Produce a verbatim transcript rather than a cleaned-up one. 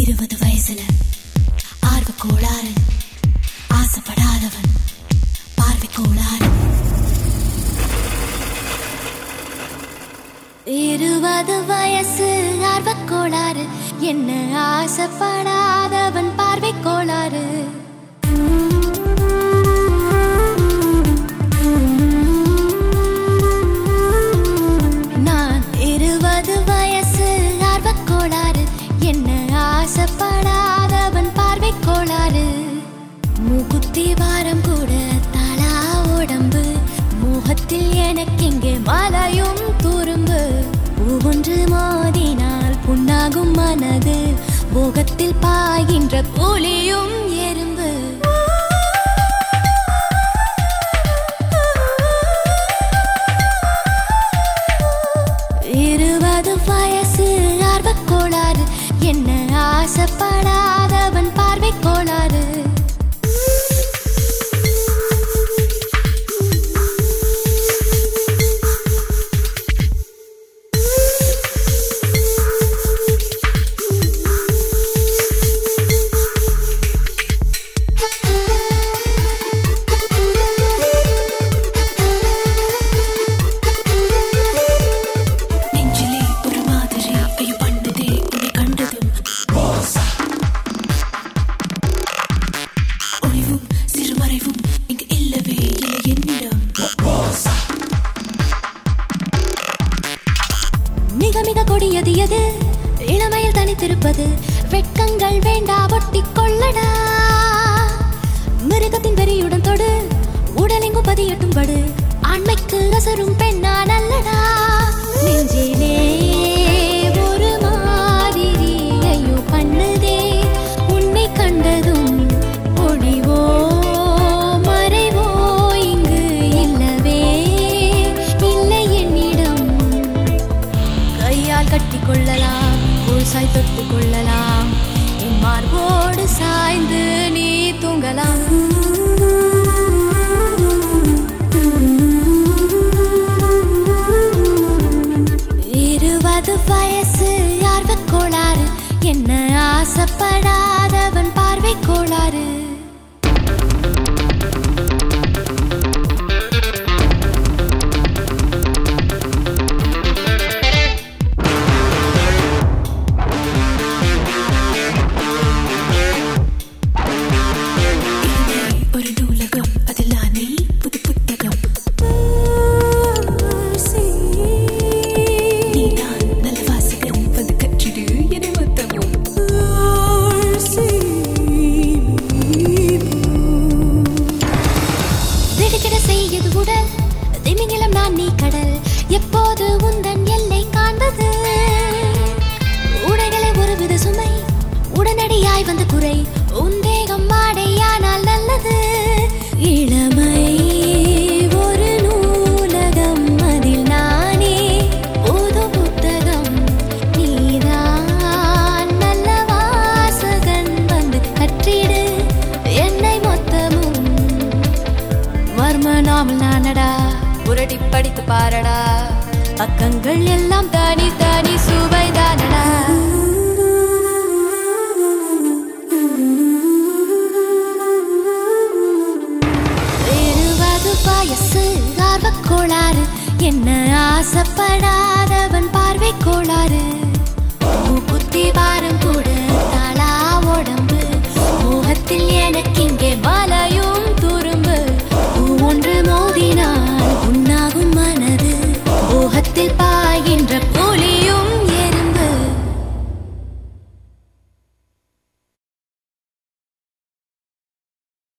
இருபது வயசுல ஆர்வ கோளாறு, ஆசைப்படாதவன் பார்வை கோளாறு. இருபது வயசு ஆர்வ கோளாறு, என்ன ஆசைப்படாதவன் பார்வை கோளாறு. நான் இருபது வயசு ஆர்வ கோளாறு, என்ன ஆசைப்படாதவன் பார்வை கோளாறு. மூக்குத்தி வாரம் கூட தலா உடம்பு, முகத்தில் எனக்கெங்கே மலையும் துரும்பு. ஒவ்வொன்று மோதினால் புண்ணாகும் மனது, முகத்தில் பாய்கின்ற புலியும் எறும்பு. இருபது வயசு ஆர்வ கோளாறு, என்ன ஆசைப்படாதவன் பார்வை கோளாறு. மிக மிக கொடியது எது, இளமையில் தனித்திருப்பது. வெட்கங்கள் வேண்டா ஒட்டிக் கொள்ளடா, மிருகத்தின் வெறியுடன் தொடு, உடலெங்கும் பதியட்டும் படு. ஆண்மைக்கு அசரும் பெண்ணா நல்லடா. நெஞ்சிலே ஒரு மாதிரி ஐயோ பண்ணுதே, உன்னை கண்டதும் ஒளிவோ மறைவோ இங்கு இல்லவே இல்லை என்னிடம். கையால் கட்டி கொள்ளலாம், சாய் தொட்டு கொள்ளலாம், என் மார்போடு சாய்ந்து நீ தூங்கலாம். இருபது வயசு ஆர்வ கோளாறு, என்ன ஆசைப்படாதவன் பார்வை கோளாறு. திமிங்கிலம் நான் நீ கடல், எப்போது உந்தன் எல்லை காண்பது. உடைகளை ஒருவித சுமை, உடனடியாய் வந்த குறை, உந்தேகம் மாடையானால் நல்லது. இளமை ஒரு நூலகம், அதில் நானே புது புத்தகம். நீதான் நல்ல வாசகன், வந்து கற்றிடு என்னை மொத்தமும். மர்மனாமல் நானடா, புரடி படித்து பாரடா, பக்கங்கள் எல்லாம் தனி தனி சுவைதானடா. இருபது வயசு ஆர்வ கோளாறு, என்ன ஆசைப்படாதவன் பார்வை கோளாறு. மூக்குத்தி வாரம் கூட தலா உடம்பு, முகத்தில் எனக்கிங்கே மலையும் துரும்பு. ஒன்று மோதினா